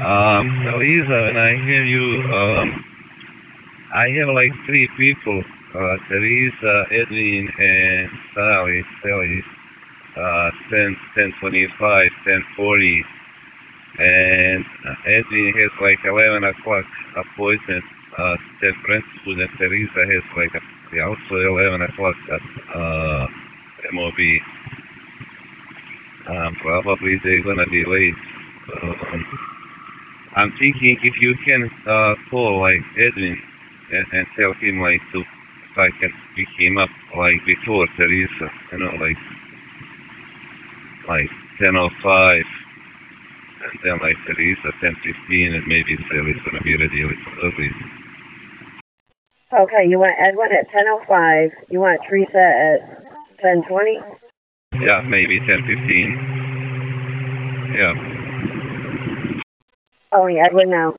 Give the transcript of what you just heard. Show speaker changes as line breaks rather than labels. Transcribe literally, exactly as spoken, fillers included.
Um, Teresa, when I hear you, um, I have like three people, uh, Teresa, Edwin, and Sally, Sally, uh, ten, ten twenty-five, ten forty, and uh, Edwin has like eleven o'clock appointment uh, at Brentwood, and Teresa has like a, also eleven o'clock at uh, M O B. Um, probably they're gonna be late. Um, I'm thinking if you can uh, call like Edwin and, and tell him like to if I can pick him up like before Teresa, you know, like like ten oh five, and then like Teresa ten fifteen, and maybe Sally's gonna be ready a little early.
Okay, you want Edwin at ten oh five. You want Teresa at ten twenty?
Yeah, maybe ten fifteen. Yeah.
Oh, yeah, Edwin now.